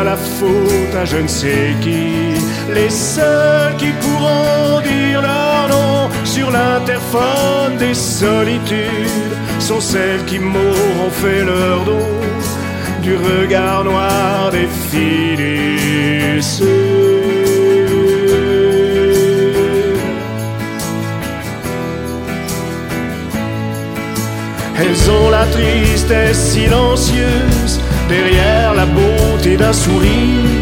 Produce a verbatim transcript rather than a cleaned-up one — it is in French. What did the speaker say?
pas la faute à je ne sais qui. Les seuls qui pourront dire leur nom sur l'interphone des solitudes sont celles qui m'auront fait leur don du regard noir des filles du Sud. Elles ont la tristesse silencieuse derrière la beauté d'un sourire.